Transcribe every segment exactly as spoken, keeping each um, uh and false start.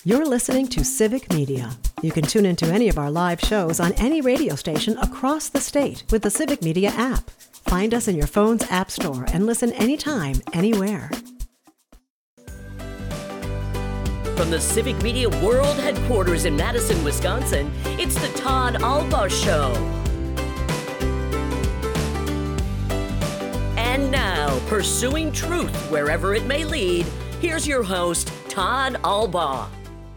You're listening to Civic Media. You can tune into any of our live shows on any radio station across the state with the Civic Media app. Find us in your phone's app store and listen anytime, anywhere. From the Civic Media World Headquarters in Madison, Wisconsin, it's the Todd Albaugh Show. And now, pursuing truth wherever it may lead, here's your host, Todd Albaugh.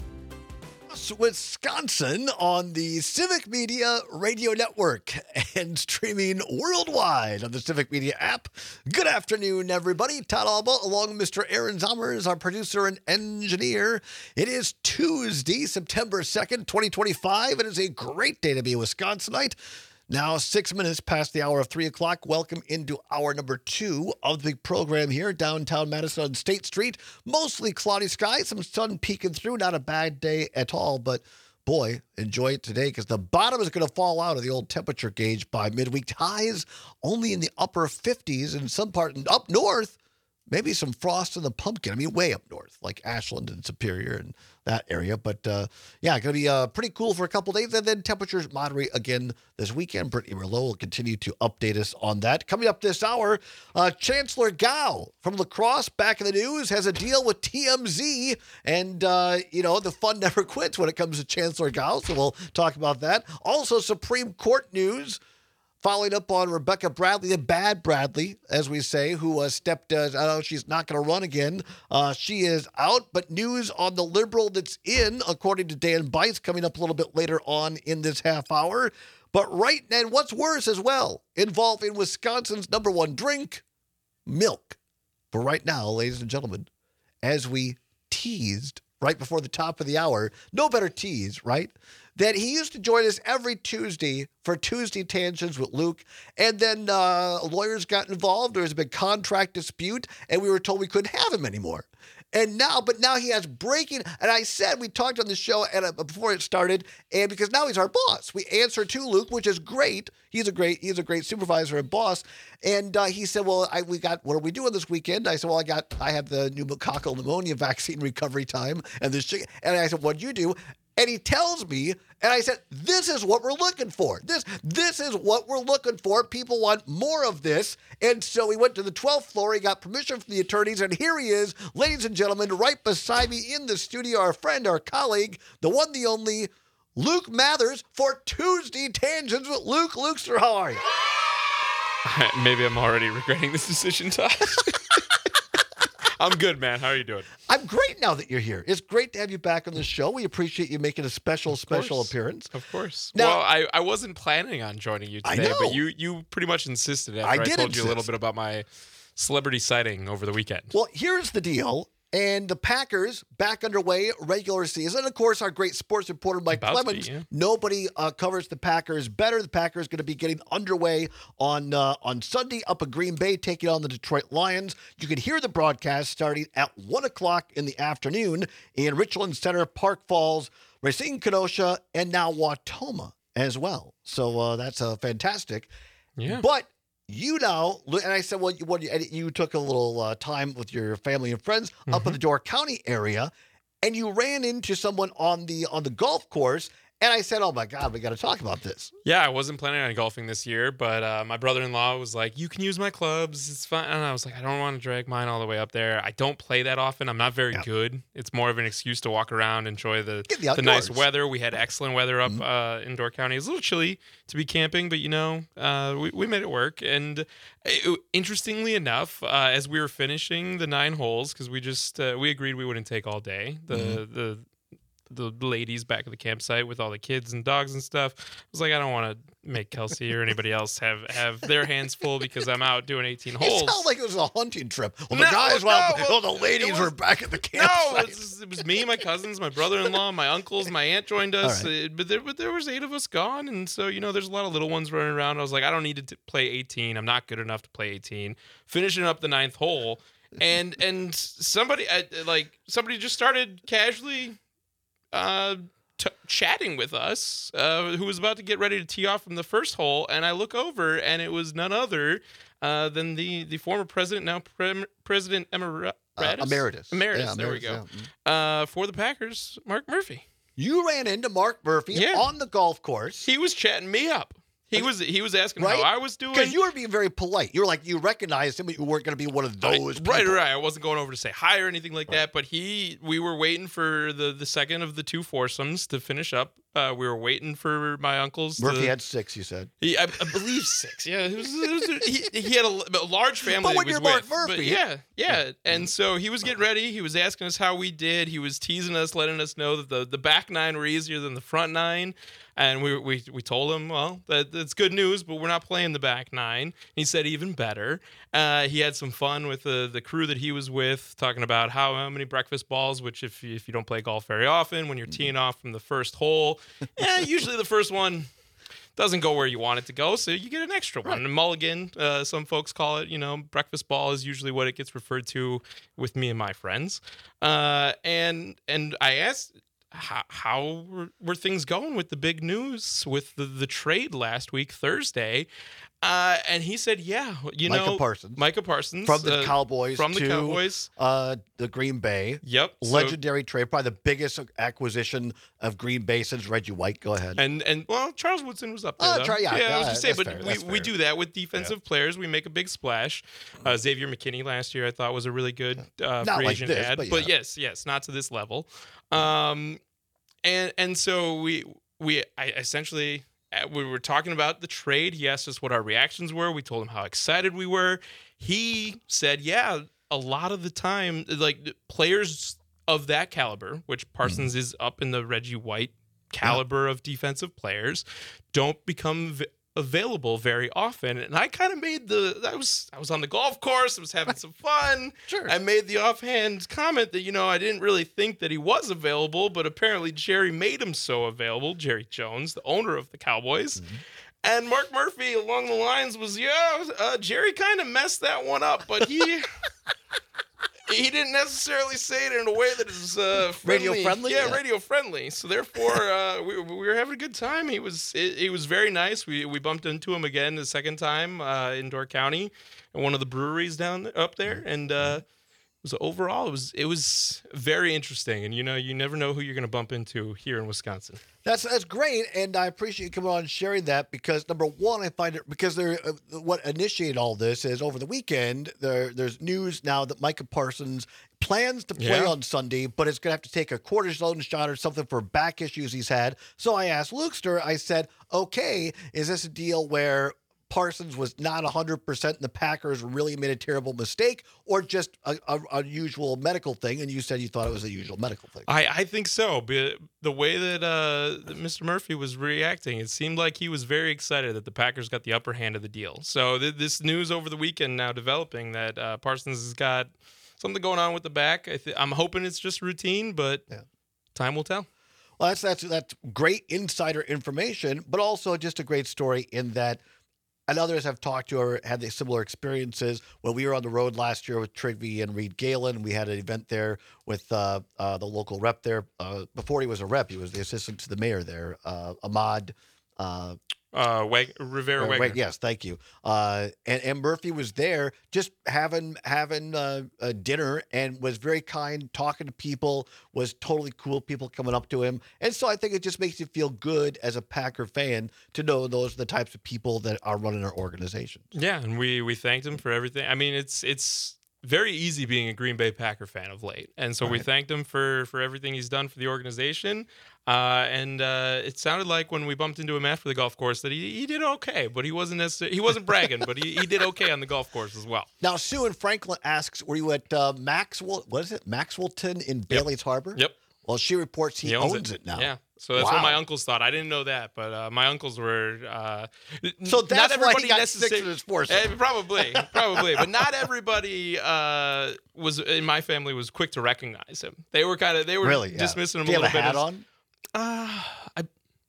Wisconsin on the Civic Media Radio Network and streaming worldwide on the Civic Media app. Good afternoon, everybody. Todd Albaugh along with Mister Aaron Zommers, our producer and engineer. It is Tuesday, September second, twenty twenty-five. It is a great day to be a Wisconsinite. Now, six minutes past the hour of three o'clock. Welcome into hour number two of the big program here, downtown Madison on State Street. Mostly cloudy skies, some sun peeking through. Not a bad day at all, but boy, enjoy it today because the bottom is going to fall out of the old temperature gauge by midweek. Highs only in the upper fifties and some part up north. Maybe some frost in the pumpkin. I mean, way up north, like Ashland and Superior and that area. But, uh, yeah, going to be uh, pretty cool for a couple days. And then temperatures moderate again this weekend. Brittany Merlot will continue to update us on that. Coming up this hour, uh, Chancellor Gao from La Crosse, back in the news, has a deal with T M Z. And, uh, you know, the fun never quits when it comes to Chancellor Gao. So we'll talk about that. Also, Supreme Court news. Following up on Rebecca Bradley, the bad Bradley, as we say, who uh, stepped, uh, I know she's not going to run again. Uh, she is out, but news on the liberal that's in, according to Dan Bice, coming up a little bit later on in this half hour. But right now, and what's worse as well, involving Wisconsin's number one drink, milk. But right now, ladies and gentlemen, as we teased right before the top of the hour, no better tease, right? That he used to join us every Tuesday for Tuesday Tangents with Luke. And then uh, lawyers got involved. There was a big contract dispute, and we were told we couldn't have him anymore. And now, but now he has breaking. And I said, we talked on the show and uh, before it started, and because now he's our boss. We answer to Luke, which is great. He's a great, he's a great supervisor and boss. And uh, he said, well, I, we got, what are we doing this weekend? I said, well, I got, I have the pneumococcal pneumonia vaccine recovery time. And this, and I said, what'd you do? And he tells me, and I said, this is what we're looking for. This this is what we're looking for. People want more of this. And so we went to the twelfth floor. He got permission from the attorneys. And here he is, ladies and gentlemen, right beside me in the studio, our friend, our colleague, the one, the only, Luke Mathers for Tuesday Tangents with Luke. Luke, sir, how are you? Maybe I'm already regretting this decision, Todd. I'm good, man. How are you doing? I'm great now that you're here. It's great to have you back on the show. We appreciate you making a special, of special course. appearance. Of course. Now, well, I, I wasn't planning on joining you today, but you you pretty much insisted after I, I, did told insist. you a little bit about my celebrity sighting over the weekend. Well, here's the deal. And the Packers back underway, regular season. Of course, our great sports reporter, Mike About to Clemens. be, yeah. Nobody uh, covers the Packers better. The Packers going to be getting underway on uh, on Sunday up in Green Bay, taking on the Detroit Lions. You can hear the broadcast starting at one o'clock in the afternoon in Richland Center, Park Falls, Racine, Kenosha, and now Wautoma as well. So uh, that's uh, fantastic. Yeah. But you know, and I said, well, you, what, you took a little uh, time with your family and friends mm-hmm. up in the Door County area, and you ran into someone on the on the golf course. And I said, oh, my God, we got to talk about this. Yeah, I wasn't planning on golfing this year, but uh, my brother-in-law was like, you can use my clubs. It's fine. And I was like, I don't want to drag mine all the way up there. I don't play that often. I'm not very yeah. good. It's more of an excuse to walk around, enjoy the, the, the nice weather. We had excellent weather up mm-hmm. uh, in Door County. It was a little chilly to be camping, but, you know, uh, we, we made it work. And it, interestingly enough, uh, as we were finishing the nine holes, because we just uh, we agreed we wouldn't take all day, the mm-hmm. the the ladies back at the campsite with all the kids and dogs and stuff. I was like, I don't want to make Kelsey or anybody else have, have their hands full because I'm out doing eighteen holes. It sounded like it was a hunting trip. Well, the no, guys, no, well, well, well, the ladies was, were back at the campsite. No, it was, it was me, my cousins, my brother-in-law, my uncles, my aunt joined us. Right. Uh, but, there, but there was eight of us gone, and so, you know, there's a lot of little ones running around. I was like, I don't need to t- play eighteen. I'm not good enough to play eighteen. Finishing up the ninth hole, and and somebody, uh, like, somebody just started casually uh, t- chatting with us, uh, who was about to get ready to tee off from the first hole, and I look over, and it was none other uh, than the, the former president, now Pre- President Emir- Radis? emeritus. Emeritus. Yeah, there emeritus, we go. yeah. Uh, for the Packers, Mark Murphy. You ran into Mark Murphy Yeah. on the golf course. He was chatting me up. He was he was asking Right? how I was doing. Because you were being very polite. You were like, you recognized him, but you weren't going to be one of I- those right, people. right. I wasn't going over to say hi or anything like that. But he, we were waiting for the the second of the two foursomes to finish up. Uh, we were waiting for my uncles. Murphy to, had six, you said. He, I, I believe six. Yeah, it was, it was, he, he had a, a large family. But when he was you're Mark with. Murphy- But yeah, yeah. And so he was getting ready. He was asking us how we did. He was teasing us, letting us know that the, the back nine were easier than the front nine. And we we we told him, well, that that's good news, but we're not playing the back nine. He said even better. Uh, he had some fun with the the crew that he was with, talking about how, how many breakfast balls. Which if you, if you don't play golf very often, when you're teeing off from the first hole, yeah, usually the first one doesn't go where you want it to go, so you get an extra one. A mulligan, uh, some folks call it, you know, breakfast ball is usually what it gets referred to with me and my friends. Uh, and and I asked, how, how were, were things going with the big news with the, the trade last week, Thursday? Uh, and he said, yeah, you Micah know, Parsons. Micah Parsons. From the uh, Cowboys From the to Cowboys. uh, the Green Bay. Yep. so- Legendary trade, probably the biggest acquisition of Green Bay since Reggie White. Go ahead. And and well, Charles Woodson was up there. Oh, though. try- yeah, yeah, I yeah, was just saying, that's but fair, we, that's we fair. do that with defensive players. We make a big splash. Uh, Xavier McKinney last year, I thought, was a really good uh, Not free like agent this, ad. but But, yeah. yes, yes, not to this level. Um, and and so we we I essentially. uh, We were talking about the trade. He asked us what our reactions were. We told him how excited we were. He said, yeah, a lot of the time, like players of that caliber, which Parsons is up in the Reggie White caliber of defensive players, don't become v- available very often. And I kind of made the I was I was on the golf course, I was having some fun. Sure. I made the offhand comment that, you know, I didn't really think that he was available, but apparently Jerry made him so available, Jerry Jones, the owner of the Cowboys. And Mark Murphy along the lines was, yeah, uh, Jerry kind of messed that one up, but he he didn't necessarily say it in a way that is uh, friendly. Radio friendly? Yeah, Yeah. radio friendly. So therefore, uh, we, we were having a good time. He was it, he was very nice. We we bumped into him again the second time uh, in Door County, at one of the breweries down up there, and uh, it was overall it was it was very interesting. And you know, you never know who you're going to bump into here in Wisconsin. That's that's great, and I appreciate you coming on and sharing that because number one, I find it because they're uh, what initiated all this is over the weekend. There, there's news now that Micah Parsons plans to play Yeah. on Sunday, but it's going to have to take a cortisone shot or something for back issues he's had. So I asked Lukester. I said, "Okay, is this a deal where Parsons was not one hundred percent and the Packers really made a terrible mistake, or just a, a, a usual medical thing?" And you said you thought it was a usual medical thing. I, I think so. But the way that, uh, that Mister Murphy was reacting, it seemed like he was very excited that the Packers got the upper hand of the deal. So th- this news over the weekend now developing that uh, Parsons has got something going on with the back. I th- I'm hoping it's just routine, but Yeah. time will tell. Well, that's that's that's great insider information, but also just a great story in that. And others have talked to or had the similar experiences. When we were on the road last year with Trigby and Reed Galen, we had an event there with uh, uh, the local rep there. Uh, before he was a rep, he was the assistant to the mayor there, uh, Ahmad. Uh, Uh, Wag- Rivera uh, Wagner. wait, yes, thank you. Uh, and, and Murphy was there just having having uh, a dinner and was very kind, talking to people, was totally cool, people coming up to him. And so I think it just makes you feel good as a Packer fan to know those are the types of people that are running our organization. Yeah, and we we thanked him for everything. I mean, it's it's very easy being a Green Bay Packer fan of late, and so we Right. thanked him for for everything he's done for the organization. Uh, and uh, it sounded like when we bumped into him after the golf course that he, he did okay, but he wasn't necessarily he wasn't bragging, but he, he did okay on the golf course as well. Now, Sue in Franklin asks, were you at uh, Maxwell, what is it, Maxwellton in Bailey's Harbor? Yep. Well, she reports he, owns, it. now. Yeah. So that's Wow. what my uncles thought. I didn't know that, but uh, my uncles were. Uh, n- So not that's why he everybody got necessar- six in his foursome. Eh, probably, probably, but not everybody uh, was in my family was quick to recognize him. They were kind of they were Really? Yeah. dismissing him Do a you have little a hat bit. as- on? Uh, I,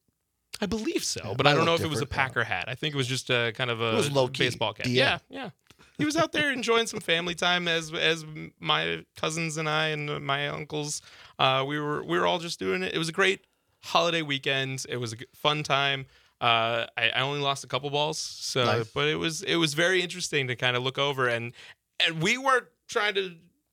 I believe so, Yeah, but I mine don't know looked if it was a different, yeah. Packer hat. I think it was just a kind of a It was low-key. baseball cap. D M. Yeah, yeah. He was out there enjoying some family time as as my cousins and I and my uncles. Uh, we were we were all just doing it. It was a great holiday weekend. It was a g- fun time. Uh, I, I only lost a couple balls, so Nice. but it was it was very interesting to kind of look over and and we weren't trying to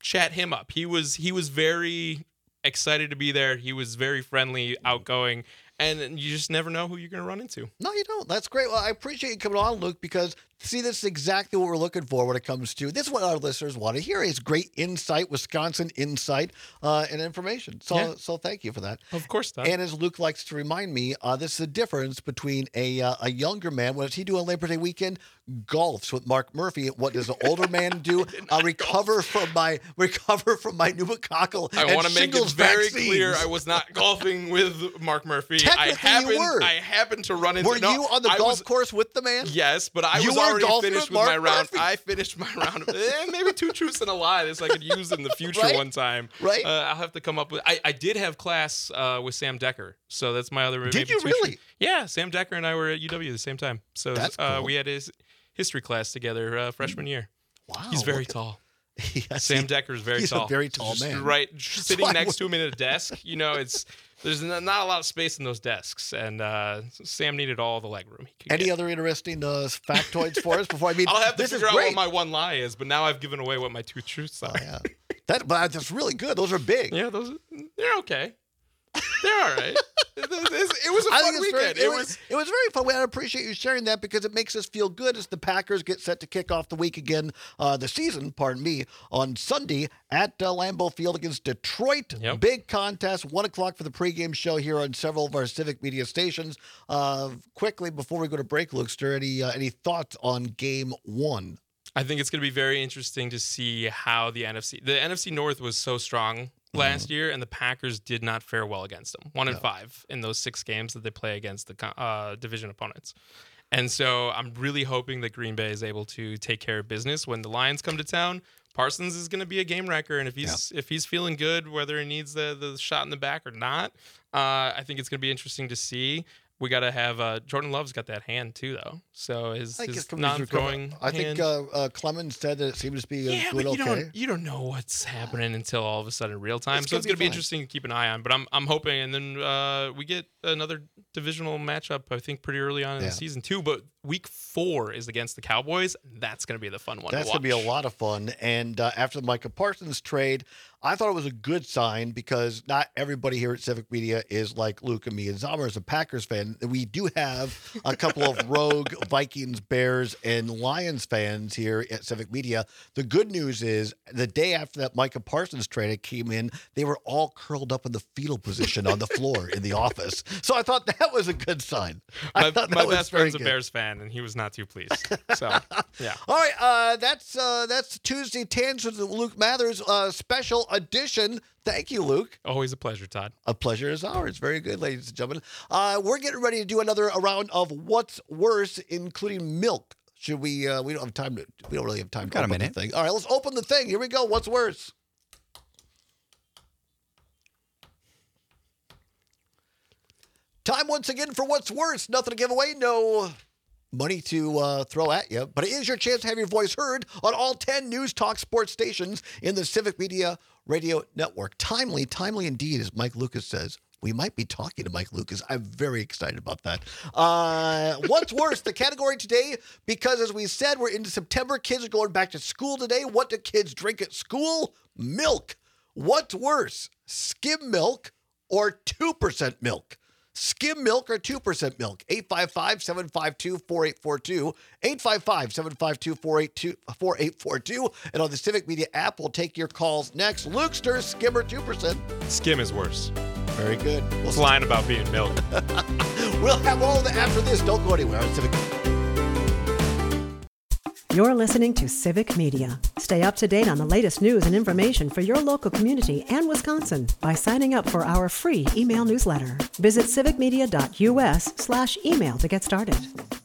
chat him up. He was he was very excited to be there. He was very friendly, outgoing. And you just never know who you're going to run into. No, you don't. That's great. Well, I appreciate you coming on, Luke, because, see, this is exactly what we're looking for when it comes to, this is what our listeners want to hear, is great insight, Wisconsin insight, uh, and information. So Yeah. so thank you for that. Of course not. And as Luke likes to remind me, uh, this is the difference between a uh, a younger man, what does he do on Labor Day weekend? Golfs with Mark Murphy. What does an older man do? I recover from my recover from my pneumococcal I and want to make it shingles very vaccines. clear I was not golfing with Mark Murphy. I Technically, you happened, were. I happened to run into Were no, you on the I golf was, course with the man? Yes, but I You was were already golfing finished with with my Mark round. Murphy. I finished my round. Of, eh, maybe two truths and a lie. This I could use in the future Right? one time. Right. Uh, I'll have to come up with. I, I did have class uh, with Sam Decker, so that's my other. Did maybe you two really? truths. Yeah, Sam Decker and I were at U W at the same time. So That's uh, cool. we had his history class together uh, freshman year. Wow. He's very look at- tall. Yes, Sam he- Decker is very he's a tall. very tall Just man. Right, sitting I next would- to him in a desk. You know, it's there's n- not a lot of space in those desks, and uh, Sam needed all the leg room he could Any get. other interesting uh, factoids for us before I mean? I'll have to this figure is out great. what my one lie is, but now I've given away what my two truths are. Oh, yeah. That, but that's really good. Those are big. Yeah, those they're okay. They're all right. It, it- it was a I fun think it's very, weekend. it, It was, was. it was very fun. I appreciate you sharing that because it makes us feel good as the Packers get set to kick off the week again, uh, the season, pardon me, on Sunday at uh, Lambeau Field against Detroit. Yep. Big contest, one o'clock for the pregame show here on several of our civic media stations. Uh, quickly, before we go to break, Lukester, any, uh, any thoughts on game one? I think it's going to be very interesting to see how the N F C, the N F C North was so strong last year, and the Packers did not fare well against them. One and No. five in those six games that they play against the co- uh, division opponents. And so I'm really hoping that Green Bay is able to take care of business when the Lions come to town. Parsons is going to be a game wrecker, and if he's if he's feeling good, whether he needs the the shot in the back or not, uh, I think it's going to be interesting to see. We got to have uh, Jordan Love's got that hand too, though. So his, I think his it's coming through non-throwing. cover. I think hand- uh, uh, Clemens said that it seems to be uh, yeah, doing but you okay. don't you don't know what's happening until all of a sudden real time. It's so gonna it's be gonna be fine. interesting to keep an eye on. But I'm I'm hoping, and then uh, we get another divisional matchup. I think pretty early on in Yeah. the season too. But week four is against the Cowboys. That's gonna be the fun one. That's to going to be a watch. lot of fun. And uh, after the Micah Parsons trade, I thought it was a good sign because not everybody here at Civic Media is like Luke and me. And Zalmer is a Packers fan. We do have a couple of rogue Vikings, Bears, and Lions fans here at Civic Media. The good news is the day after that Micah Parsons trade came in, they were all curled up in the fetal position on the floor in the office. So I thought that was a good sign. I My, thought that my was best very friend's a good. Bears fan, and he was not too pleased. So yeah. All right, uh, that's uh, that's Tuesday Tans with Luke Mathers uh, special edition. Thank you, Luke. Always a pleasure, Todd. A pleasure is ours. Very good, ladies and gentlemen. Uh, we're getting ready to do another round of What's Worse, including milk. Should we? Uh, we don't have time to. We don't really have time to got a open minute. the thing. All right, let's open the thing. Here we go. What's worse? Time once again for What's Worse. Nothing to give away. No money to uh, throw at you, but it is your chance to have your voice heard on all ten News Talk sports stations in the Civic Media Radio Network. Timely, timely indeed, as Mike Lucas says. We might be talking to Mike Lucas. I'm very excited about that. Uh, what's worse, the category today, because as we said, we're into September. Kids are going back to school today. What do kids drink at school? Milk. What's worse, skim milk or two percent milk? Skim milk or two percent milk? eight five five, seven five two, four eight four two. eight five five, seven five two, four eight four two. And on the Civic Media app, we'll take your calls next. Lukester, skim or two percent? Skim is worse. Very good. We'll, It's lying about being milk. we'll have all of that after this. Don't go anywhere on Civic. You're listening to Civic Media. Stay up to date on the latest news and information for your local community and Wisconsin by signing up for our free email newsletter. Visit civicmedia.us slash email to get started.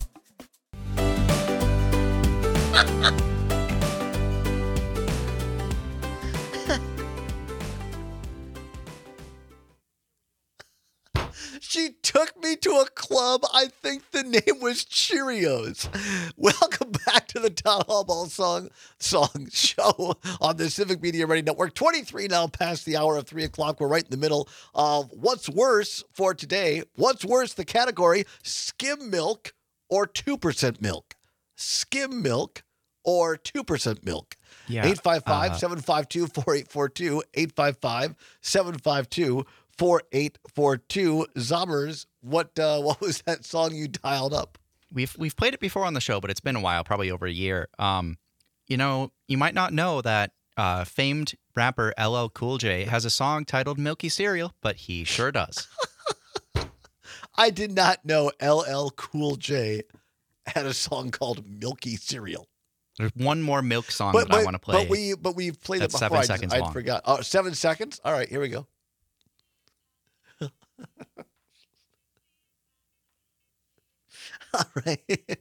She took me to a club. I think the name was Cheerios. Welcome back to the Town Hall Ball Song Song Show on the Civic Media Radio Network. twenty-three now past the hour of three o'clock. We're right in the middle of What's Worse for today. What's worse, the category, skim milk or two percent milk? Skim milk or two percent milk? Yeah, eight five five, uh, seven five two, four eight four two, eight five five, seven five two, four eight four two. Zombers, what uh, what was that song you dialed up? We've we've played it before on the show, but it's been a while, probably over a year. Um, you know, you might not know that uh, famed rapper L L Cool J has a song titled "Milky Cereal," but he sure does. I did not know L L Cool J had a song called "Milky Cereal." There's one more milk song But, that I but, want to play. but we but we've played That's it before. seven I, just, seconds I long. forgot. Oh, seven seconds. All right, here we go. All right.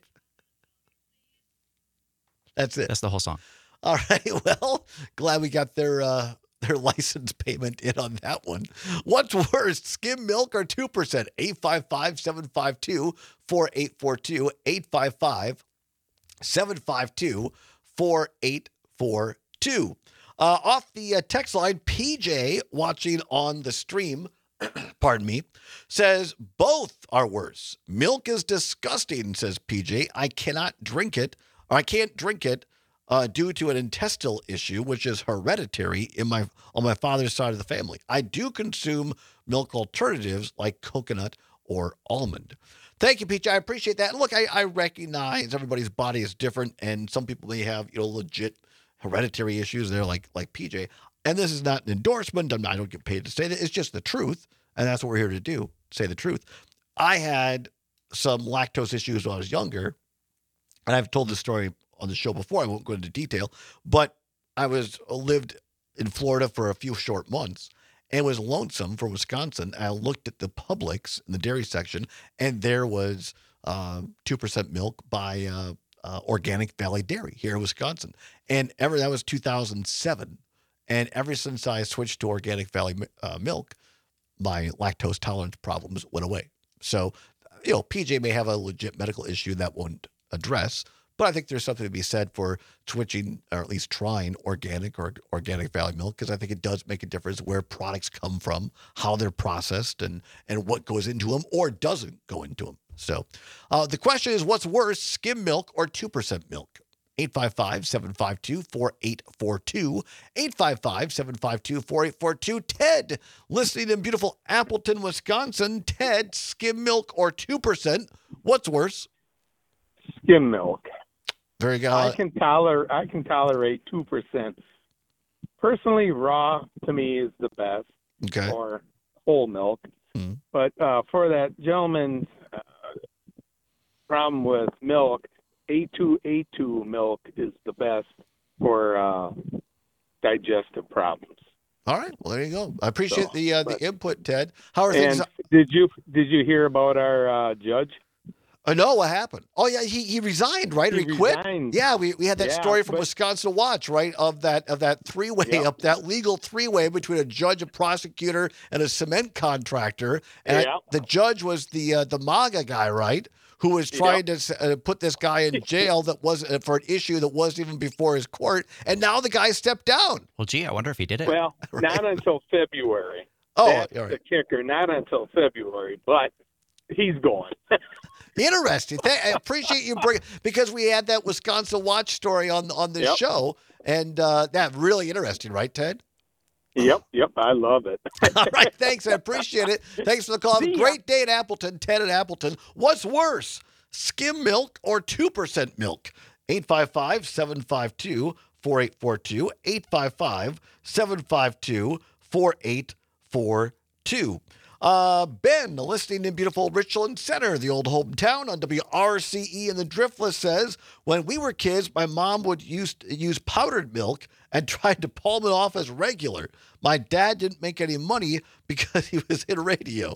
That's it. That's the whole song. All right. Well, glad we got their uh, their license payment in on that one. What's worse, skim milk or two percent? eight five five, seven five two, four eight four two, eight five five, seven five two, four eight four two. Uh, off the uh, text line, P J, watching on the stream, pardon me, says both are worse. Milk is disgusting, says P J. I cannot drink it, or I can't drink it uh, due to an intestinal issue, which is hereditary in my on my father's side of the family. I do consume milk alternatives like coconut or almond. Thank you, P J. I appreciate that. And look, I, I recognize everybody's body is different, and some people may have, you know, legit hereditary issues there, like like P J. And this is not an endorsement. I'm not, I don't get paid to say that. It's just the truth, and that's what we're here to do, say the truth. I had some lactose issues when I was younger, and I've told this story on the show before. I won't go into detail, but I was lived in Florida for a few short months and was lonesome for Wisconsin. I looked at the Publix in the dairy section, and there was uh, two percent milk by uh, uh, Organic Valley Dairy here in Wisconsin. And ever that was two thousand seven. And ever since I switched to Organic Valley uh, milk, my lactose tolerance problems went away. So, you know, P J may have a legit medical issue that won't address, but I think there's something to be said for switching, or at least trying organic or Organic Valley milk, because I think it does make a difference where products come from, how they're processed, and and what goes into them or doesn't go into them. So uh, the question is, what's worse, skim milk or two percent milk? eight five five, seven five two, four eight four two, eight five five, seven five two, four eight four two. Ted, listening in beautiful Appleton, Wisconsin. Ted, skim milk or two percent? What's worse? Skim milk. Very good. I can tolerate. I can tolerate two percent. Personally, raw to me is the best, Okay. or whole milk. Hmm. But uh, for that gentleman's uh, problem with milk, A two A two milk is the best for uh, digestive problems. All right. Well, there you go. I appreciate So, the uh, but- the input, Ted. How are things? And did you did you hear about our uh, judge? I know what happened. Oh yeah, he he resigned, right? Or He he quit. resigned. Yeah, we, we had that Yeah, story from but- Wisconsin Watch, right? Of that of that three way Yep. up that legal three way between a judge, a prosecutor, and a cement contractor. And I- Yep. the judge was the uh, the MAGA guy, right? Who was trying to uh, put this guy in jail that was uh, for an issue that wasn't even before his court, and now the guy stepped down. Well, gee, I wonder if he did it. Well, not until February. Oh, That's all right. the kicker. Not until February, but he's going. Interesting. Th- I appreciate you bringing, because we had that Wisconsin Watch story on on the Yep. show, and uh, that really interesting, right, Ted? Yep, yep. I love it. All right, thanks. I appreciate it. Thanks for the call. Have a See ya. great day at Appleton. Ted at Appleton. What's worse, skim milk or two percent milk? eight five five, seven five two, four eight four two. eight five five, seven five two, four eight four two. Uh, Ben, listening in beautiful Richland Center, the old hometown on W R C E and the Driftless, says, when we were kids, my mom would use, use powdered milk and tried to palm it off as regular. My dad didn't make any money because he was in radio.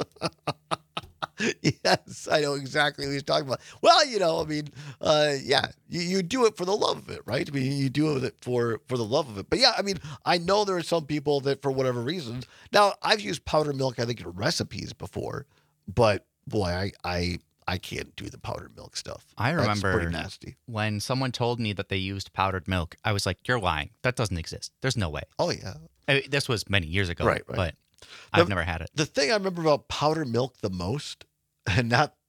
Yes, I know exactly what he's talking about. Well, you know, I mean, uh, yeah, you, you do it for the love of it, right? I mean, you do it for, for the love of it. But yeah, I mean, I know there are some people that for whatever reasons. Now, I've used powdered milk, I think, in recipes before, but boy, I I, I can't do the powdered milk stuff. I That's remember pretty nasty. when someone told me that they used powdered milk, I was like, you're lying. That doesn't exist. There's no way. Oh, yeah. I mean, this was many years ago, Right, right. but The- I've never had it. The thing I remember about powdered milk the most, and not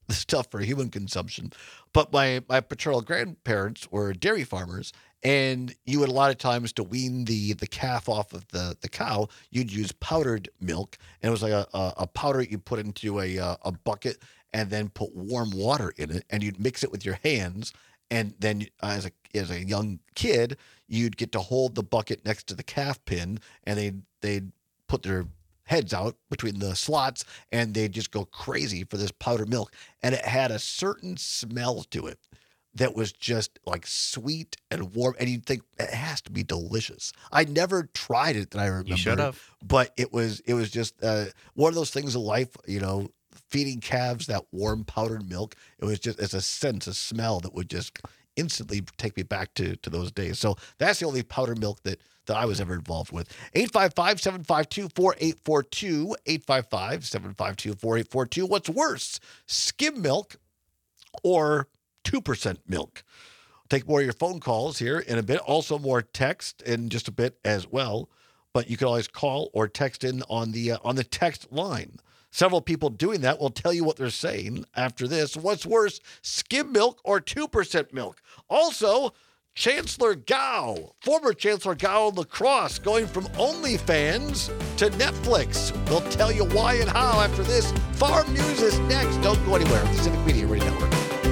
stuff for human consumption. But my, my paternal grandparents were dairy farmers, and you would a lot of times to wean the, the calf off of the, the cow, you'd use powdered milk, and it was like a, a, a powder you put into a, a a bucket and then put warm water in it, and you'd mix it with your hands. And then uh, as a as a young kid, you'd get to hold the bucket next to the calf pin, and they'd, they'd put their heads out between the slots, and they'd just go crazy for this powdered milk. And it had a certain smell to it that was just like sweet and warm. And you'd think it has to be delicious. I never tried it that I remember. You should have. But it was, it was just uh, one of those things in life, you know, feeding calves that warm powdered milk. It was just, it's a sense, a smell that would just instantly take me back to, to those days. So that's the only powdered milk that, that I was ever involved with. eight five five, seven five two, four eight four two, eight five five, seven five two, four eight four two. What's worse, skim milk or two percent milk? I'll take more of your phone calls here in a bit. Also more text in just a bit as well. But you can always call or text in on the uh, on the text line. Several people doing that will tell you what they're saying after this. What's worse, skim milk or two percent milk? Also, Chancellor Gao, former Chancellor Gao lacrosse, going from OnlyFans to Netflix. We'll tell you why and how after this. Farm News is next. Don't go anywhere. The Civic Media Radio Network.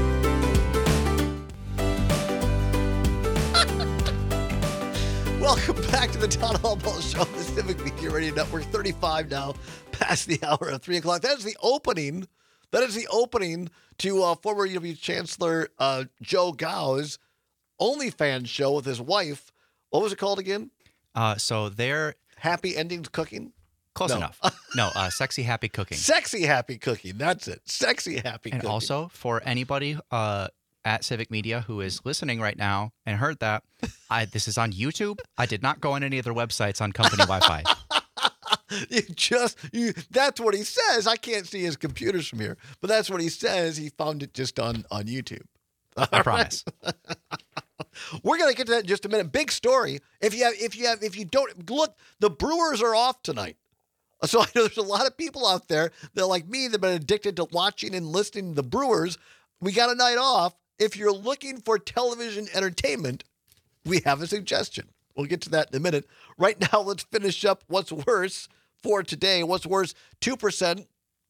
Welcome back to the Todd Albaugh Show, the Civic Media Radio Network. thirty-five now, past the hour of three o'clock. That is the opening. That is the opening to uh, former U W Chancellor uh, Joe Gao's OnlyFans show with his wife. What was it called again? Uh, so they're Happy Endings Cooking? close No. enough. No, uh, Sexy Happy Cooking. Sexy Happy Cooking. That's it. Sexy Happy And Cooking. also, for anybody uh, at Civic Media who is listening right now and heard that, I, this is on YouTube. I did not go on any of their websites on company Wi-Fi. You just, you, that's what he says. I can't see his computers from here, but that's what he says. He found it just on, on YouTube. I promise. We're gonna get to that in just a minute. Big story. If you have, if you have, if you don't look, the Brewers are off tonight. So I know there's a lot of people out there that, like me, that have been addicted to watching and listening to the Brewers. We got a night off. If you're looking for television entertainment, we have a suggestion. We'll get to that in a minute. Right now, let's finish up what's worse for today. What's worse, two percent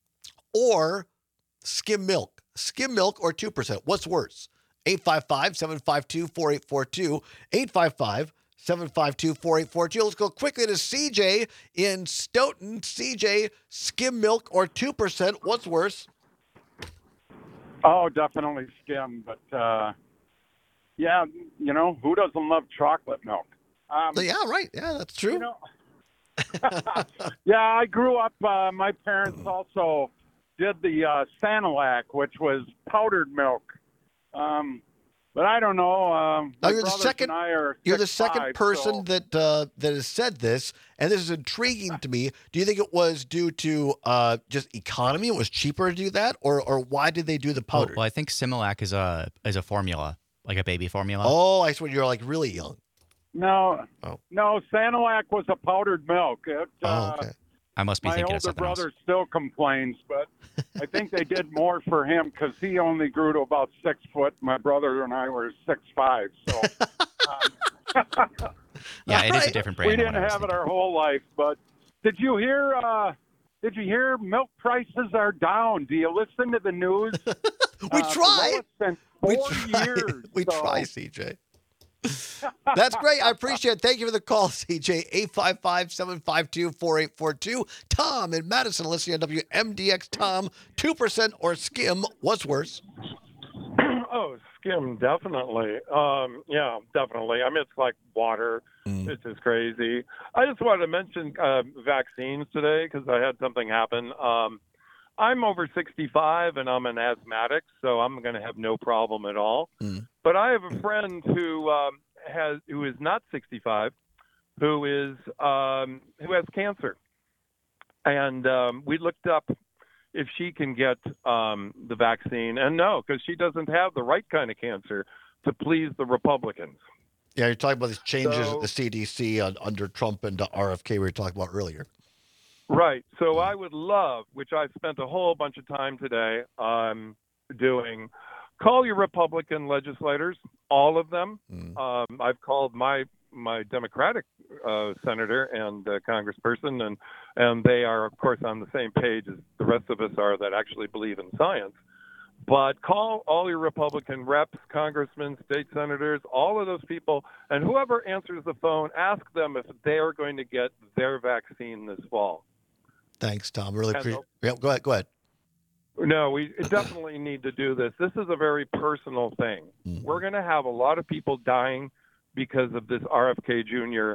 or skim milk? Skim milk or two percent? What's worse? eight five five, seven five two, four eight four two. eight five five, seven five two, four eight four two. Let's go quickly to C J in Stoughton. C J, skim milk or two percent? What's worse? Oh, definitely skim. But, uh, yeah, you know, who doesn't love chocolate milk? Um, Yeah, right. Yeah, that's true. You know, yeah, I grew up, uh, my parents also did the uh, Sanilac, which was powdered milk. Um, but I don't know. Um, Now, my you're the brothers second- and I are You're the six second five, person so- that uh, that has said this, and this is intriguing to me. Do you think it was due to uh, just economy? It was cheaper to do that, or or why did they do the Well, powder? well, I think Similac is a is a formula, like a baby formula. Oh, I swear you're like really young. No, Oh. no, Sanilac was a powdered milk. It, Oh, uh, okay. I must be My thinking older of something brother else. still complains, but I think they did more for him because he only grew to about six foot. My brother and I were six five, so um, Yeah, it is a Alright. different brand. we than didn't what I was have it thinking. our whole life. But did you hear? Uh, did you hear? Milk prices are down. Do you listen to the news? We Uh, the try. lowest in We four try. years. We so- try, C J. That's great. I appreciate it. Thank you for the call, C J. eight five five, seven five two, four eight four two. Tom in Madison, listening on W M D X. Tom, two percent or skim, what's worse? Oh, skim, definitely. Um, yeah, definitely. I mean, it's like water. Mm. It's just crazy. I just wanted to mention uh, vaccines today because I had something happen. Um, I'm over sixty-five and I'm an asthmatic, so I'm going to have no problem at all. Mm. But I have a friend who um, has who is not sixty-five, who is um, who has cancer, and um, we looked up if she can get um, the vaccine, and no, because she doesn't have the right kind of cancer to please the Republicans. Yeah, you're talking about these changes So- at the C D C on, under Trump and uh, R F K we were talking about earlier. Right. So I would love, which I spent a whole bunch of time today, um, doing. Call your Republican legislators, all of them. Mm. Um, I've called my my Democratic uh, senator and uh, congressperson, and and they are, of course, on the same page as the rest of us are that actually believe in science. But call all your Republican reps, congressmen, state senators, all of those people, and whoever answers the phone, ask them if they are going to get their vaccine this fall. Thanks, Tom. Really And appreciate it. Yep, go ahead. Go ahead. No, we definitely need to do this. This is a very personal thing. Mhm. We're going to have a lot of people dying because of this R F K Junior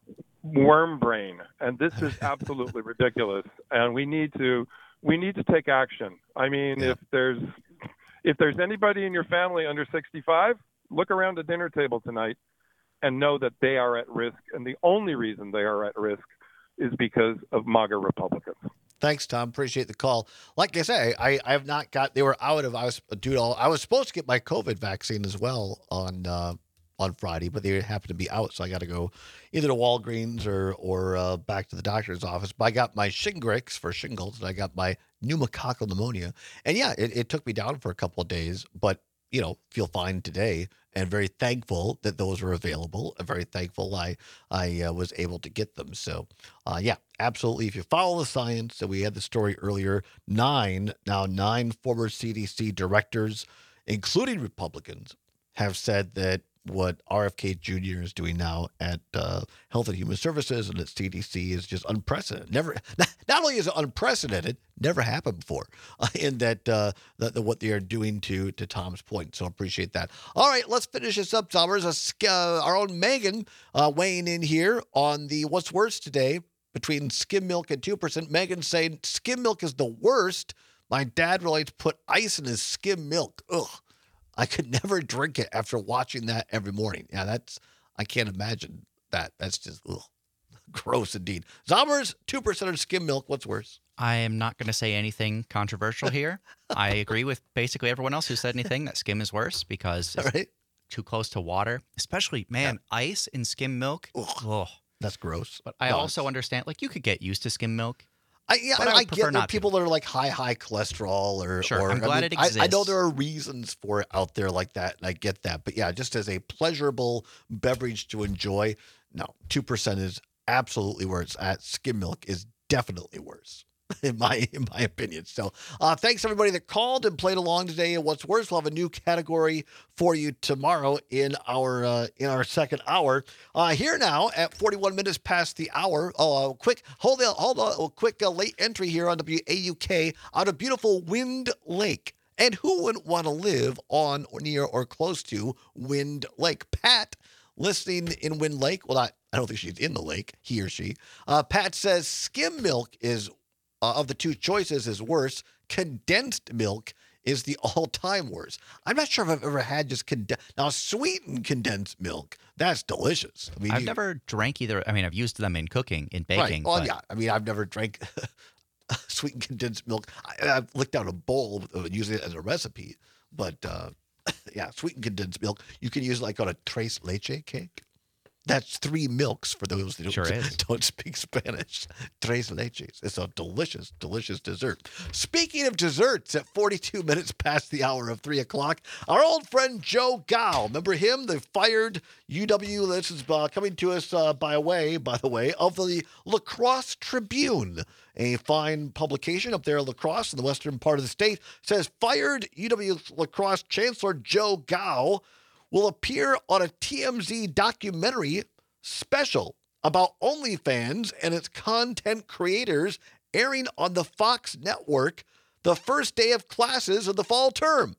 worm brain, and this is absolutely ridiculous. And we need to we need to take action. I mean, Yeah. if there's if there's anybody in your family under sixty-five, look around the dinner table tonight and know that they are at risk, and the only reason they are at risk is because of MAGA Republicans. Thanks, Tom. Appreciate the call. Like I say, I, I have not got. They were out of. I was dude. All I was supposed to get my COVID vaccine as well on uh, on Friday, but they happened to be out, so I got to go either to Walgreens or or uh, back to the doctor's office. But I got my Shingrix for shingles, and I got my pneumococcal pneumonia. And yeah, it, it took me down for a couple of days, but you know, feel fine today, and very thankful that those were available. I'm very thankful I I uh, was able to get them. So, uh, yeah, absolutely. If you follow the science, so we had the story earlier. Nine now nine former C D C directors, including Republicans, have said that what R F K Junior is doing now at uh, Health and Human Services and at C D C is just unprecedented. Never, not, not only is it unprecedented, never happened before, uh, in that, uh, that the, what they are doing to to Tom's point. So appreciate that. All right, let's finish this up, Summers. Uh, our own Megan uh, weighing in here on the what's worse today between skim milk and two percent. Megan saying skim milk is the worst. My dad really likes to put ice in his skim milk. Ugh. I could never drink it after watching that every morning. Yeah, that's, I can't imagine that. That's just, ugh, gross indeed. Zombers, two percent of skim milk. What's worse? I am not going to say anything controversial here. I agree with basically everyone else who said anything that skim is worse because All it's right. too close to water. Especially, man, ice in skim milk. Ugh. Ugh. That's gross. But I No, also understand, like, you could get used to skim milk. I, yeah, But I I, would get prefer there are not to. people that are like high, high cholesterol or. Sure, or, I'm glad I mean, it I, I know exists. there are reasons for it out there like that, and I get that. But yeah, just as a pleasurable beverage to enjoy, no, two percent is absolutely worse. At skim milk is definitely worse. In my in my opinion. So uh, thanks everybody that called and played along today. And what's worse, we'll have a new category for you tomorrow in our uh, in our second hour. Uh, here now at forty-one minutes past the hour. Oh, uh, quick hold on, hold on, a quick uh, late entry here on W A U K out of beautiful Wind Lake. And who wouldn't want to live on or near or close to Wind Lake? Pat, listening in Wind Lake. Well, not, I don't think she's in the lake. He or she. Uh, Pat says skim milk is. Uh, of the two choices is worse. Condensed milk is the all-time worst. I'm not sure if I've ever had just condensed. Now, sweetened condensed milk, that's delicious. I mean, I've you, never drank either. I mean, I've used them in cooking, in baking. Right. Well, but yeah. I mean, I've never drank sweetened condensed milk. I, I've licked out a bowl uh, using it as a recipe. But, uh, yeah, sweetened condensed milk, you can use like on a tres leche cake. That's three milks for those that don't, Sure is. don't speak Spanish. Tres leches. It's a delicious, delicious dessert. Speaking of desserts, at forty-two minutes past the hour of three o'clock, our old friend Joe Gao. Remember him? The fired U W. This is uh, coming to us uh, by way, by the way, of the La Crosse Tribune, a fine publication up there in La Crosse in the western part of the state. Says fired U W La Crosse Chancellor Joe Gao will appear on a T M Z documentary special about OnlyFans and its content creators airing on the Fox network the first day of classes of the fall term.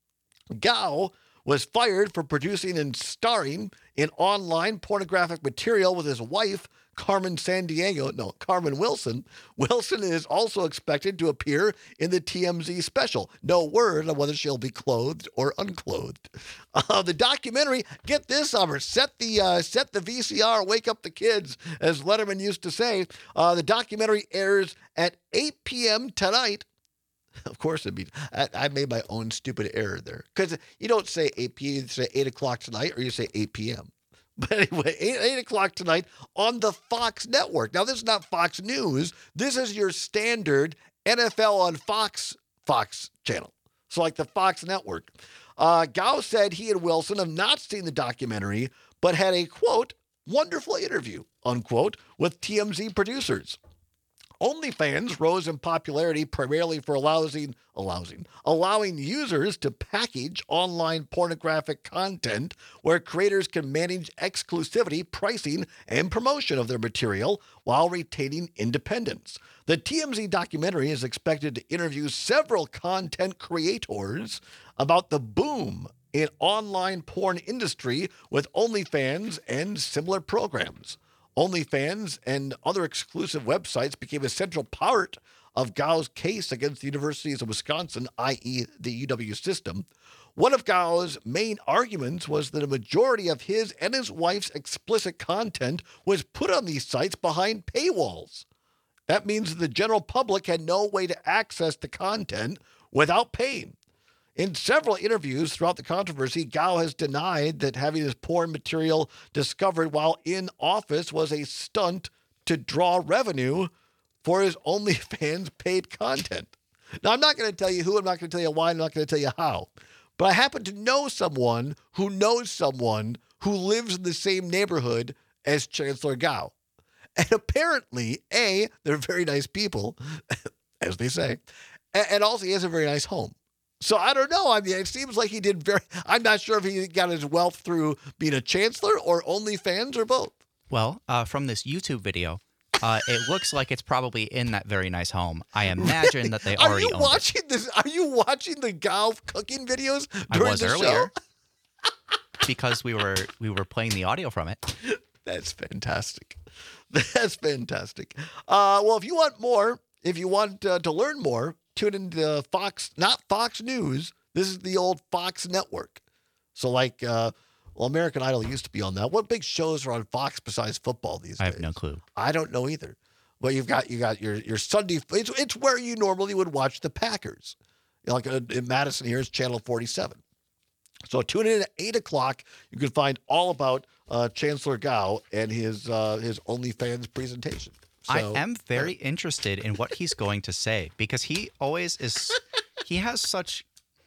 Gao was fired for producing and starring in online pornographic material with his wife, Carmen Sandiego, no, Carmen Wilson. Wilson is also expected to appear in the T M Z special. No word on whether she'll be clothed or unclothed. Uh, the documentary, get this, Summer, set the uh, set the V C R, wake up the kids, as Letterman used to say. Uh, the documentary airs at eight p.m. tonight. Of course, it'd be. I, I made my own stupid error there because you don't say eight p.m. You say eight o'clock tonight, or you say eight p.m. But anyway, eight, eight o'clock tonight on the Fox network. Now, this is not Fox News. This is your standard N F L on Fox Fox channel. So like the Fox network. Uh, Gao said he and Wilson have not seen the documentary, but had a, quote, wonderful interview, unquote, with T M Z producers. OnlyFans rose in popularity primarily for allowing, allowing, allowing users to package online pornographic content where creators can manage exclusivity, pricing, and promotion of their material while retaining independence. The T M Z documentary is expected to interview several content creators about the boom in online porn industry with OnlyFans and similar programs. OnlyFans and other exclusive websites became a central part of Gao's case against the universities of Wisconsin, that is the U W system. One of Gao's main arguments was that a majority of his and his wife's explicit content was put on these sites behind paywalls. That means the general public had no way to access the content without paying. In several interviews throughout the controversy, Gao has denied that having his porn material discovered while in office was a stunt to draw revenue for his OnlyFans paid content. Now, I'm not going to tell you who, I'm not going to tell you why, I'm not going to tell you how, but I happen to know someone who knows someone who lives in the same neighborhood as Chancellor Gao. And apparently, A, they're very nice people, as they say, and also he has a very nice home. So I don't know. I mean, it seems like he did very, I'm not sure if he got his wealth through being a chancellor or OnlyFans or both. Well, uh, from this YouTube video, uh, it looks like it's probably in that very nice home. I imagine Really? that they Are already you owned watching this? Are you watching the Gao cooking videos during I was the earlier show? because we were we were playing the audio from it. That's fantastic. That's fantastic. Uh, well, if you want more, if you want uh, to learn more, tune into Fox, not Fox News. This is the old Fox network. So like, uh, well, American Idol used to be on that. What big shows are on Fox besides football these days? I have no clue. I don't know either. Well, you've got, you got your, your Sunday, it's, it's where you normally would watch the Packers. You know, like uh, in Madison here is Channel forty-seven. So tune in at eight o'clock. You can find all about uh, Chancellor Gao and his, uh, his OnlyFans presentation. So, I am very interested in what he's going to say because he always is. He has such.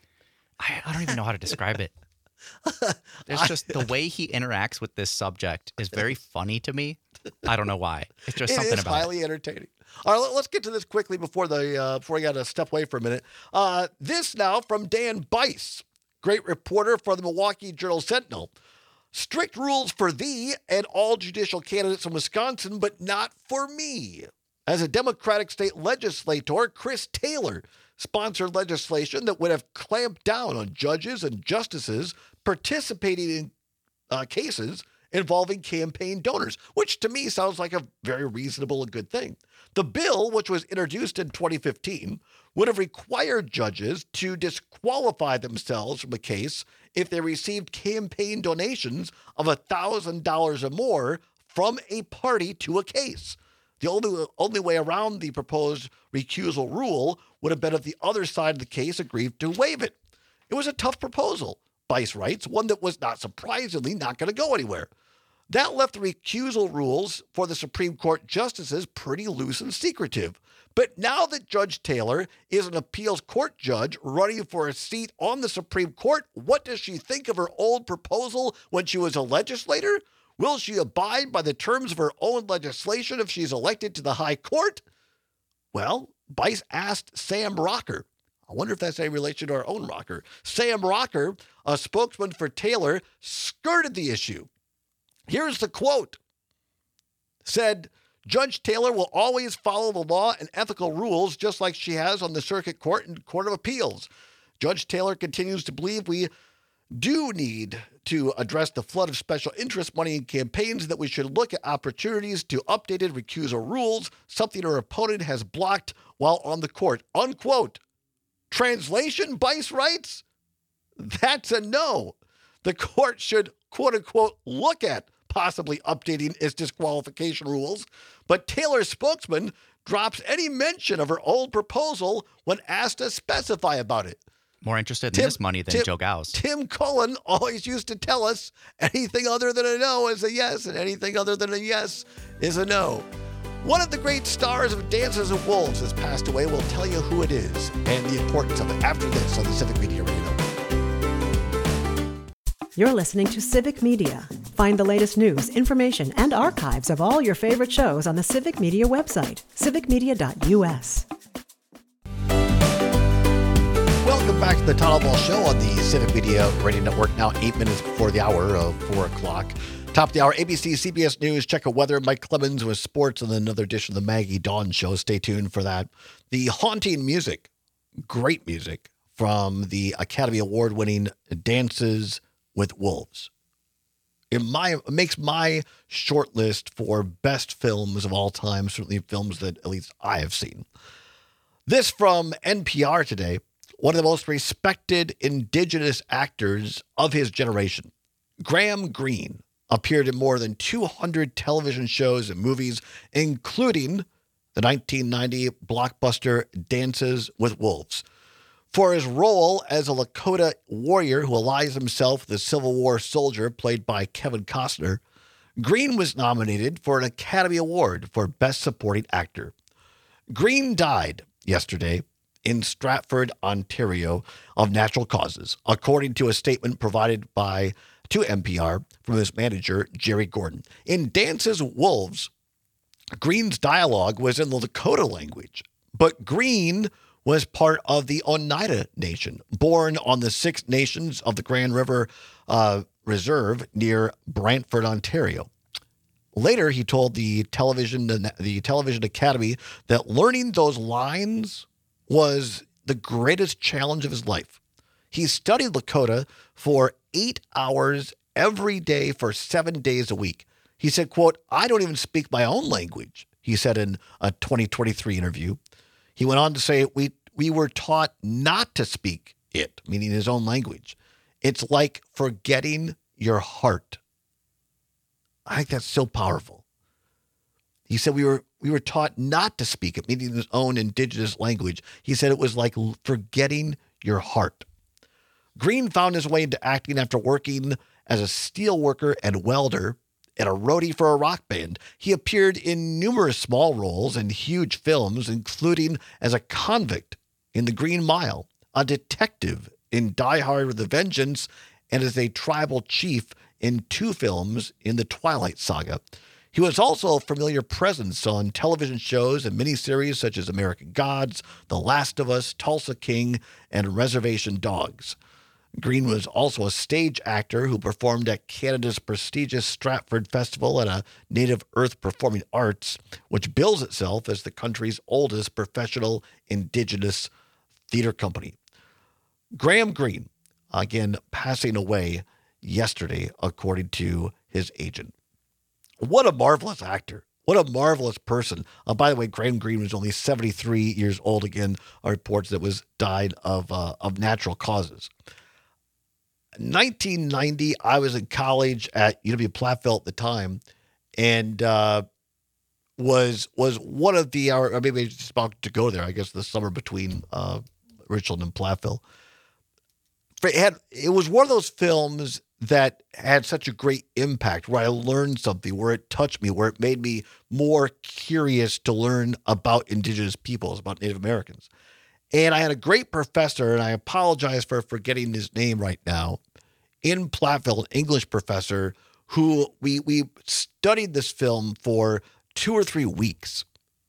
I, I don't even know how to describe it. There's just the way he interacts with this subject is very funny to me. I don't know why. It's just it something is about highly it. entertaining. All right, let's get to this quickly before the uh, before I got to step away for a minute. Uh, this now from Dan Bice, great reporter for the Milwaukee Journal Sentinel. Strict rules for thee and all judicial candidates in Wisconsin, but not for me. As a Democratic state legislator, Chris Taylor sponsored legislation that would have clamped down on judges and justices participating in uh, cases involving campaign donors, which to me sounds like a very reasonable and good thing. The bill, which was introduced in twenty fifteen, would have required judges to disqualify themselves from a case if they received campaign donations of one thousand dollars or more from a party to a case. The only, only way around the proposed recusal rule would have been if the other side of the case agreed to waive it. It was a tough proposal, Bice writes, one that was not surprisingly not going to go anywhere. That left the recusal rules for the Supreme Court justices pretty loose and secretive. But now that Judge Taylor is an appeals court judge running for a seat on the Supreme Court, what does she think of her old proposal when she was a legislator? Will she abide by the terms of her own legislation if she's elected to the high court? Well, Bice asked Sam Rocker. I wonder if that's any relation to our own Rocker. Sam Rocker, a spokesman for Taylor, skirted the issue. Here's the quote. Said, Judge Taylor will always follow the law and ethical rules just like she has on the Circuit Court and Court of Appeals. Judge Taylor continues to believe we do need to address the flood of special interest money in campaigns, that we should look at opportunities to updated recusal rules, something her opponent has blocked while on the court. Unquote. Translation, Bice writes? That's a no. The court should, quote unquote, look at possibly updating its disqualification rules, but Taylor's spokesman drops any mention of her old proposal when asked to specify about it. More interested in Tim, this money than Tim, Joe Gauss. Tim Cullen always used to tell us anything other than a no is a yes, and anything other than a yes is a no. One of the great stars of Dances with Wolves has passed away. We'll tell you who it is and the importance of it after this on the Civic Media Radio Network. You're listening to Civic Media. Find the latest news, information, and archives of all your favorite shows on the Civic Media website, civic media dot u s. Welcome back to the Todd Ball Show on the Civic Media Radio Network. Now eight minutes before the hour of four o'clock. Top of the hour, A B C, C B S News, check out weather. Mike Clemens with sports and then another edition of the Maggie Dawn Show. Stay tuned for that. The haunting music, great music from the Academy Award-winning Dances with Wolves. It, my, it makes my short list for best films of all time, certainly films that at least I have seen. This from N P R today, one of the most respected Indigenous actors of his generation, Graham Greene, appeared in more than two hundred television shows and movies, including the nineteen ninety blockbuster Dances with Wolves. For his role as a Lakota warrior who allies himself with the Civil War soldier played by Kevin Costner, Greene was nominated for an Academy Award for Best Supporting Actor. Greene died yesterday in Stratford, Ontario, of natural causes, according to a statement provided by to N P R from his manager, Jerry Gordon. In Dances with Wolves, Greene's dialogue was in the Lakota language, but Greene was part of the Oneida Nation, born on the Six Nations of the Grand River uh, Reserve near Brantford, Ontario. Later, he told the television the Television Academy that learning those lines was the greatest challenge of his life. He studied Lakota for eight hours every day for seven days a week. He said, quote, "I don't even speak my own language," he said in a twenty twenty-three interview. He went on to say, we, we were taught not to speak it, meaning his own language. It's like forgetting your heart. I think that's so powerful. He said we were we were taught not to speak it, meaning his own Indigenous language. He said it was like forgetting your heart. Greene found his way into acting after working as a steel worker and welder and a roadie for a rock band. He appeared in numerous small roles in huge films, including as a convict in The Green Mile, a detective in Die Hard with a Vengeance, and as a tribal chief in two films in the Twilight Saga. He was also a familiar presence on television shows and miniseries such as American Gods, The Last of Us, Tulsa King, and Reservation Dogs. Greene was also a stage actor who performed at Canada's prestigious Stratford Festival and a Native Earth Performing Arts, which bills itself as the country's oldest professional Indigenous theater company. Graham Greene, again, passing away yesterday, according to his agent. What a marvelous actor. What a marvelous person. Uh, by the way, Graham Greene was only seventy-three years old. Again, reports that was died of uh, of natural causes. nineteen ninety, I was in college at U W Platteville at the time, and uh, was was one of the, or maybe just about to go there, I guess the summer between uh, Richland and Platteville. It, had, it was one of those films that had such a great impact, where I learned something, where it touched me, where it made me more curious to learn about Indigenous peoples, about Native Americans. And I had a great professor, and I apologize for forgetting his name right now, in Platteville, an English professor, who we we studied this film for two or three weeks.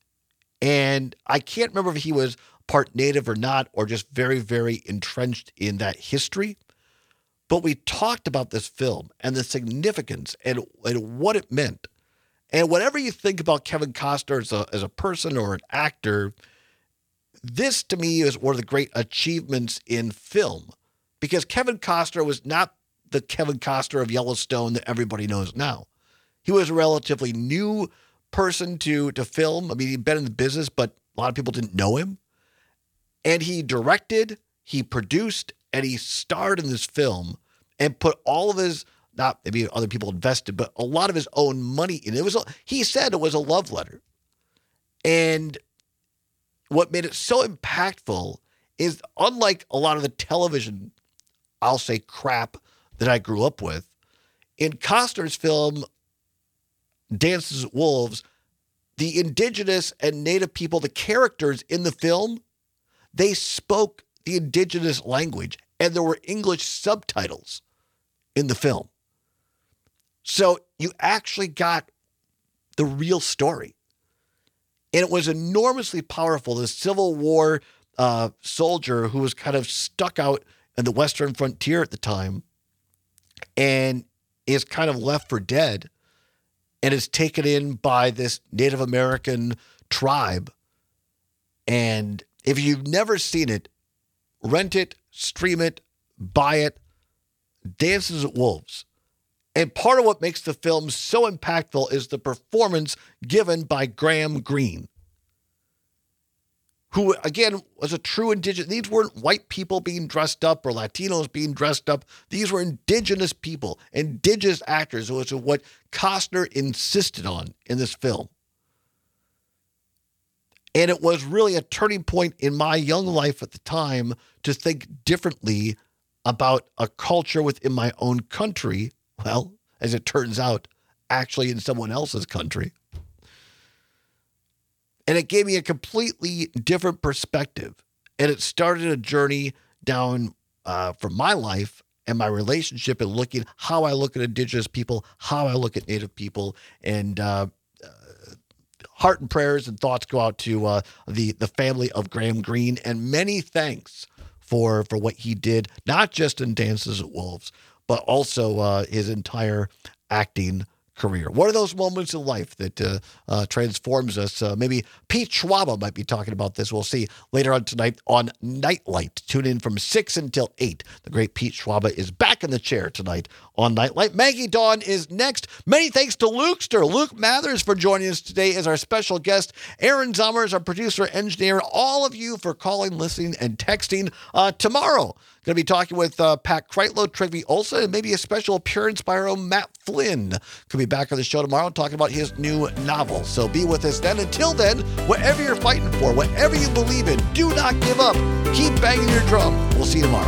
And I can't remember if he was part Native or not, or just very, very entrenched in that history. But we talked about this film and the significance and, and what it meant. And whatever you think about Kevin Costner as a, as a person or an actor, this to me is one of the great achievements in film, because Kevin Costner was not the Kevin Costner of Yellowstone that everybody knows now. He was a relatively new person to, to film. I mean, he'd been in the business, but a lot of people didn't know him. And he directed, he produced, and he starred in this film and put all of his, not maybe other people invested, but a lot of his own money in it. It was, a, he said it was a love letter. And what made it so impactful is, unlike a lot of the television, I'll say, crap that I grew up with, in Costner's film, Dances with Wolves, the indigenous and native people, the characters in the film, they spoke the indigenous language, and there were English subtitles in the film. So you actually got the real story. And it was enormously powerful. The Civil War uh, soldier who was kind of stuck out in the Western frontier at the time and is kind of left for dead and is taken in by this Native American tribe. And if you've never seen it, rent it, stream it, buy it. Dances with Wolves. And part of what makes the film so impactful is the performance given by Graham Greene, who, again, was a true indigenous. These weren't white people being dressed up or Latinos being dressed up. These were indigenous people, indigenous actors, which is what Costner insisted on in this film. And it was really a turning point in my young life at the time to think differently about a culture within my own country. Well, as it turns out, actually in someone else's country. And it gave me a completely different perspective. And it started a journey down uh, from my life and my relationship and looking how I look at indigenous people, how I look at Native people. And uh, uh, heart and prayers and thoughts go out to uh, the, the family of Graham Greene. And many thanks for, for what he did, not just in Dances with Wolves, but also uh, his entire acting career. What are those moments in life that uh, uh, transforms us? Uh, maybe Pete Schwaba might be talking about this. We'll see later on tonight on Nightlight. Tune in from six until eight. The great Pete Schwaba is back in the chair tonight on Nightlight. Maggie Dawn is next. Many thanks to Lukester, Luke Mathers, for joining us today as our special guest. Aaron Zommers, our producer, engineer. All of you for calling, listening, and texting. Uh, tomorrow, going to be talking with uh, Pat Kreitlow, Trygve Olsen, and maybe a special appearance by our own Matt Flynn. Could be back on the show tomorrow talking about his new novel. So be with us then. Until then, whatever you're fighting for, whatever you believe in, do not give up. Keep banging your drum. We'll see you tomorrow.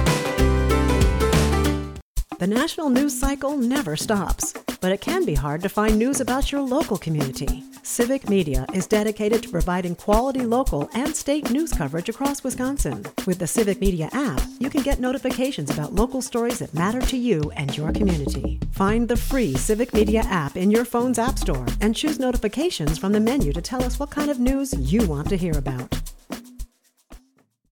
The national news cycle never stops, but it can be hard to find news about your local community. Civic Media is dedicated to providing quality local and state news coverage across Wisconsin. With the Civic Media app, you can get notifications about local stories that matter to you and your community. Find the free Civic Media app in your phone's app store and choose notifications from the menu to tell us what kind of news you want to hear about.